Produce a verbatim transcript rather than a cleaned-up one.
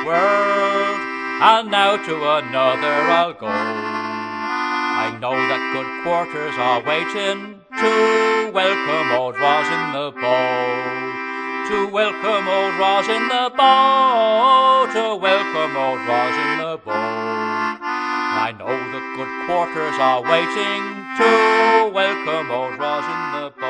world, and now to another I'll go. I know that good quarters are waiting to welcome old Ros in the bow. To welcome old Ros in the bow, to welcome old Ros in the bow. I know that good quarters are waiting to welcome old Ros in the bow.